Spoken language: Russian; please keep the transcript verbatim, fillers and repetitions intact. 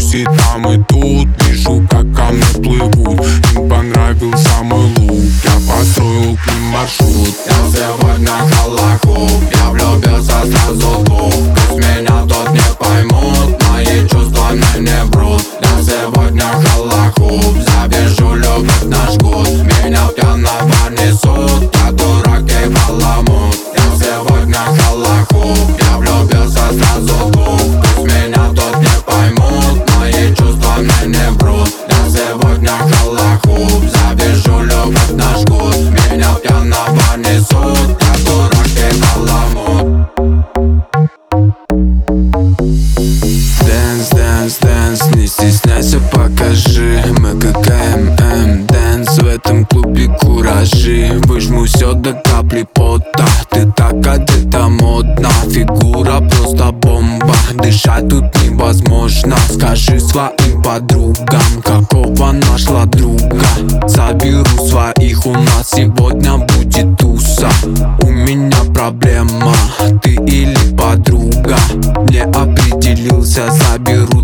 здесь и там и тут. Вижу, как ко мне плывут. Им понравился мой лук, я построил к ним маршрут. Я сегодня холохуп, я влюбился сразу двух. Пусть меня тут не поймут, мои чувства мне не врут. Я сегодня холохуп, завяжу любовь на жгут. Меня пьяного несут, я дурак и баламут. Я сегодня холохуп, я влюбился сразу двух. Пусть меня тут не поймут, мои чувства мне не врут. Я сегодня холохуп, завяжу любовь на жгут. Меня пьяного несут, я дурак и баламут. Дэнс, дэнс, дэнс, не стесняйся, покажи. Мы как КММ, дэнс, в этом клубе куражи. Выжму все до капли пота, ты так одета модно. Фигура просто бомба, дышать тут невозможно. Скажи своим подругам, какого нашла друга. Заберу своих, у нас сегодня будет туса. У меня проблема, ты или подруга. Не определился, заберу